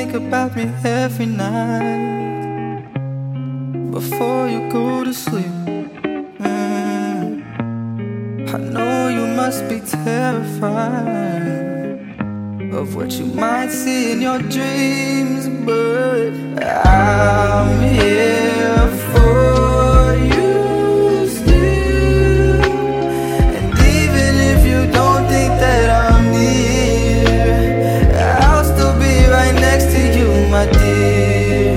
think about me every night before you go to sleep. I know you must be terrified of what you might see in your dreams, but I'm here for you still. And even if you don't think that I'm near, I'll still be right next to you, my dear.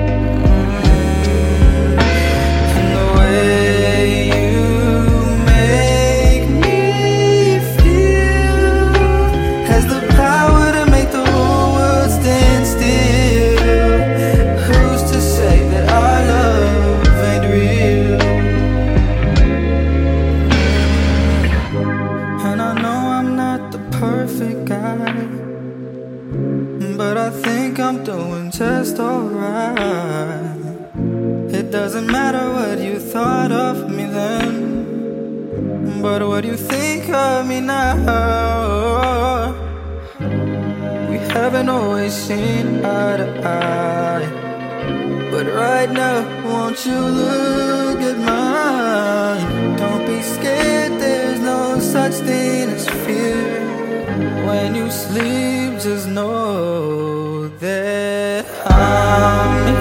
And the way you make me feel has the power to make the whole world stand still. Who's to say that our love ain't real? And I know I'm not the perfect guy, but I think I'm doing just alright. It doesn't matter what you thought of me then, but what you think of me now. We haven't always seen eye to eye, but right now, won't you look at mine? Don't be scared, there's no such thing as fear. When you sleep, just know that I'm